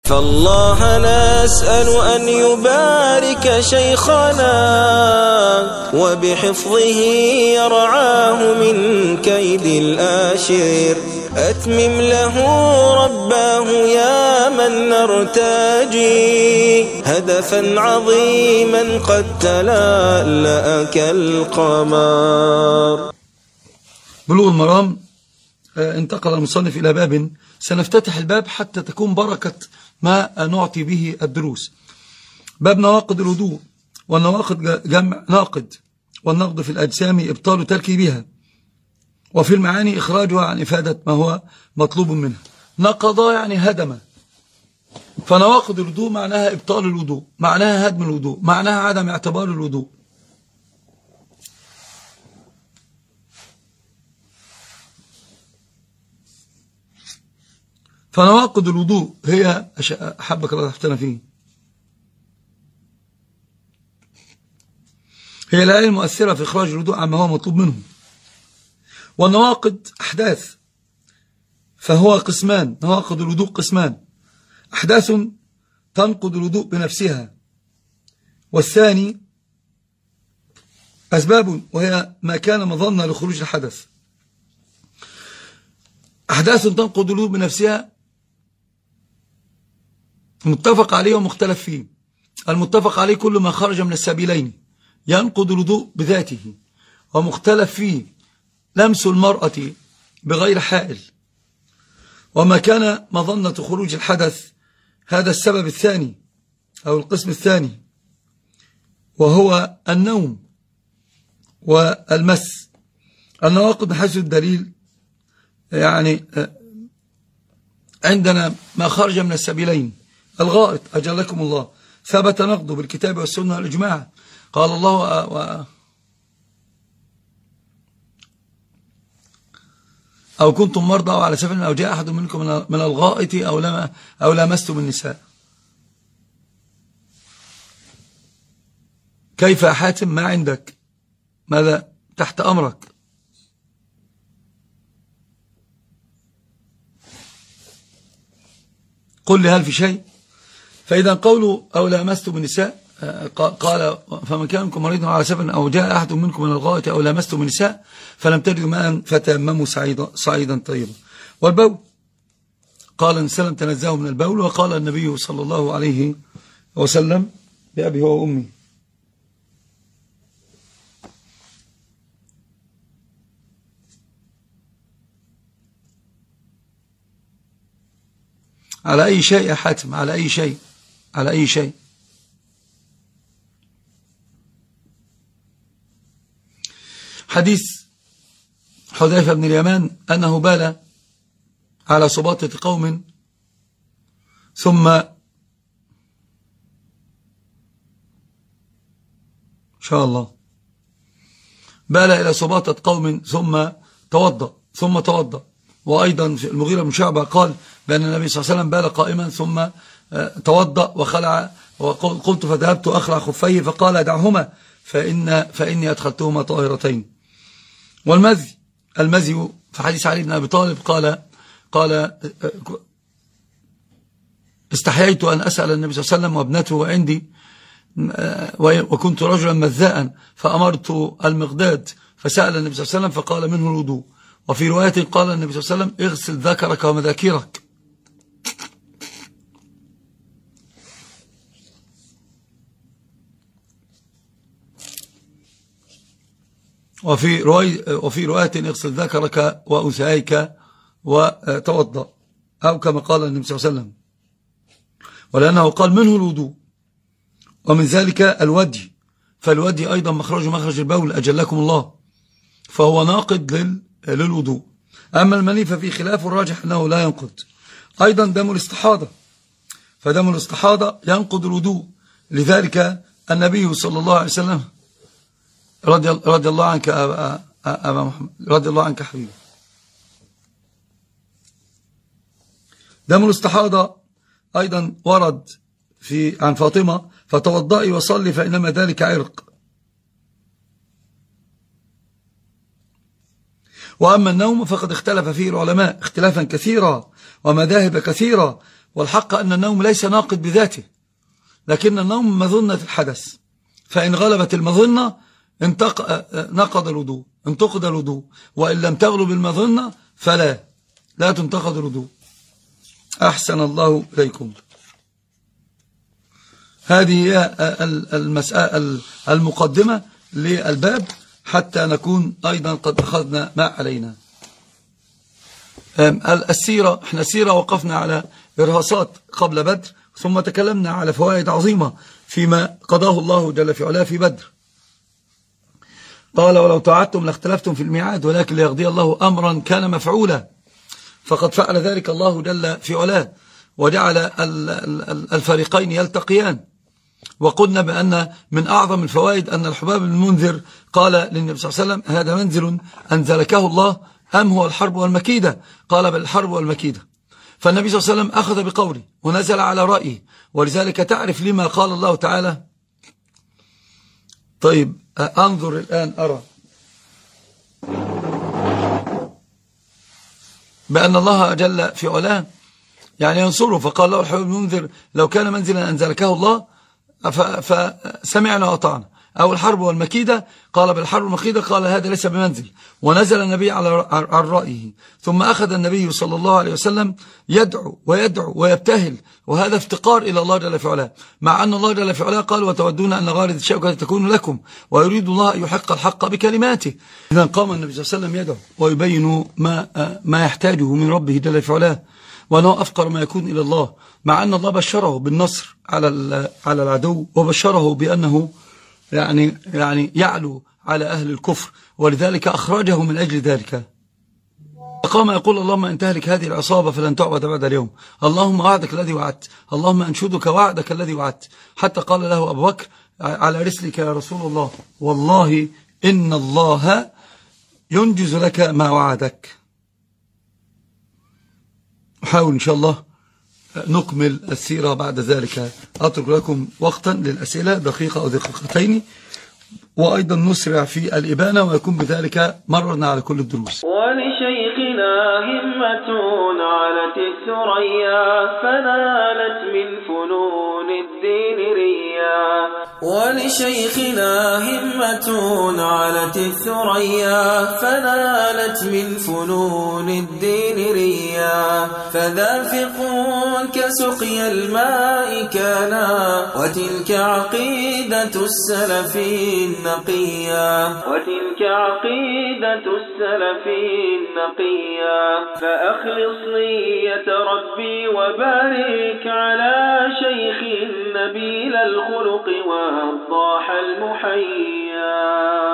فالله نسأل أن يبارك شيخنا وبحفظه يرعاه من كيد الآشر. أتمم له رباه يا من نرتجي هدفا عظيما قد تلألأ كالقمر. بلوغ المرام انتقل المصنف إلى باب سنفتتح الباب حتى تكون بركة ما نعطي به الدروس. باب نواقض الوضوء. والنواقض جمع ناقض، والنقض في الأجسام إبطال تركيبها، وفي المعاني إخراجها عن إفادة ما هو مطلوب منها. نقض يعني هدم، فنواقض الوضوء معناها إبطال الوضوء، معناها هدم الوضوء، معناها عدم اعتبار الوضوء. فنواقض الوضوء هي أحبك الله تحتنا فيه، هي الآية المؤثرة في إخراج الوضوء عما هو مطلوب منه. والنواقض أحداث، فهو قسمان. نواقض الوضوء قسمان: أحداث تنقض الوضوء بنفسها، والثاني أسباب وهي ما كان مظنة لخروج الحدث. أحداث تنقض الوضوء بنفسها متفق عليه ومختلف فيه. المتفق عليه كل ما خرج من السبيلين ينقض الوضوء بذاته، ومختلف فيه لمس المرأة بغير حائل. وما كان مظنة خروج الحدث هذا السبب الثاني أو القسم الثاني، وهو النوم والمس. النواقض حيث الدليل يعني عندنا ما خرج من السبيلين. الغائط أجلكم الله ثبت نقضه بالكتاب والسنة والإجماع. قال الله أو كنتم مرضى أو على سفر أو جاء أحد منكم من الغائط أو لامستم النساء. كيف حاتم؟ ما عندك؟ ماذا تحت أمرك؟ قل لي هل في شيء؟ فإذا قولوا أو لامستم النساء قال فمن كان منكم مريض على سفر أو جاء أحد منكم من الغائط أو لامستم النساء فلم تجدوا ماء فتيمموا صعيدا طيبا. والبول قال النبي صلى الله عليه وسلم تنزهوا من البول، وقال النبي صلى الله عليه وسلم بأبي هو وأمي. على أي شيء يا حاتم؟ على أي شيء؟ على أي شيء؟ حديث حذيفة بن اليمان أنه بال على سباطة قوم ثم إن شاء الله بال إلى سباطة قوم ثم توضأ. وأيضا في المغيرة بن شعبة قال بأن النبي صلى الله عليه وسلم بال قائما ثم توضأ وخلع، وقلت فذهبت أخلع خفيه فقال دعهما فإني أدخلتهما طاهرتين. المزي في حديث علي بن أبي طالب قال استحييت أن أسأل النبي صلى الله عليه وسلم وابنته عندي، وكنت رجلا مذاء فأمرت المقداد فسأل النبي صلى الله عليه وسلم فقال منه الوضوء. وفي رواية قال النبي صلى الله عليه وسلم اغسل ذكرك ومذاكرك. وفي رواية اغسل ذكرك وأنثيك وتوضأ، أو كما قال النبي صلى الله عليه وسلم. ولأنه قال منه الوضوء. ومن ذلك الودي، فالودي أيضا مخرج البول أجلكم الله، فهو ناقض للوضوء. أما المني ففي خلاف الراجح أنه لا ينقض. أيضا دم الاستحاضة، فدم الاستحاضة ينقض الوضوء. لذلك النبي صلى الله عليه وسلم رضي الله عنك أبا محمد، رضي الله عنك حبيبي. دم الاستحاضة أيضا ورد عن فاطمة فتوضئي وصلي فإنما ذلك عرق. وأما النوم فقد اختلف فيه العلماء اختلافا كثيرا ومذاهب كثيرة، والحق أن النوم ليس ناقض بذاته، لكن النوم مظنة الحدث، فإن غلبت المظنة نقض الوضوء، انتقض الوضوء، وإن لم تغلب المظنة لا تنتقض الوضوء. أحسن الله إليكم. هذه هي المسألة المقدمة للباب حتى نكون أيضا قد أخذنا ما علينا. السيرة، احنا سيرة وقفنا على إرهاصات قبل بدر، ثم تكلمنا على فوائد عظيمة فيما قضاه الله جل في علاه في بدر. قال ولو تعدتم لاختلفتم في الميعاد ولكن ليقضي الله أمرا كان مفعولا، فقد فعل ذلك الله جل في علاه وجعل الفريقين يلتقيان. وقلنا بأن من أعظم الفوائد أن الحباب بن المنذر قال للنبي صلى الله عليه وسلم هذا منزل أنزلكه الله أم هو الحرب والمكيدة؟ قال بل الحرب والمكيدة. فالنبي صلى الله عليه وسلم أخذ بقوله ونزل على رأيه، ولذلك تعرف لما قال الله تعالى. طيب أنظر الآن أرى بأن الله جل في علاه يعني ينصره، فقال له الحباب بن المنذر لو كان منزلا أنزلكه الله فسمعنا وأطعنا، أو الحرب والمكيدة؟ قال بالحرب والمكيدة. قال هذا ليس بمنزل. ونزل النبي على رأيه، ثم أخذ النبي صلى الله عليه وسلم يدعو ويبتهل، وهذا افتقار إلى الله جل في علاه، مع أن الله جل في علاه قال وتودون أن غارة الشوكة تكون لكم ويريد الله أن يحق الحق بكلماته. إذا قام النبي صلى الله عليه وسلم يدعو ويبين ما يحتاجه من ربه جل في علاه، وأنه أفقر ما يكون إلى الله، مع أن الله بشره بالنصر على العدو، وبشره بأنه يعني يعلو على أهل الكفر، ولذلك أخرجه من أجل ذلك. فقام يقول اللهم إن تهلك هذه العصابة فلن تعبد بعد اليوم، اللهم وعدك الذي وعدت، اللهم أنشدك وعدك الذي وعدت. حتى قال له أبو بكر على رسلك يا رسول الله، والله إن الله ينجز لك ما وعدك. حاول إن شاء الله نكمل السيرة بعد ذلك. أترك لكم وقتا للأسئلة، دقيقة أو دقيقتين، وأيضا نسرع في الإبانة، ويكون بذلك مررنا على كل الدروس. ولشيخنا همة علت الثريا فنالت من فنون الدين ريا، ولشيخنا همة علت الثريا فنالت من فنون الدين ريا، فذافق كسقي الماء كانا وتلك عقيدة السلف النقيا، وتلك عقيدة السلف النقيا. فأخلص نية ربي وبارك على شيخ نبيل الخلق والضاح المحيا.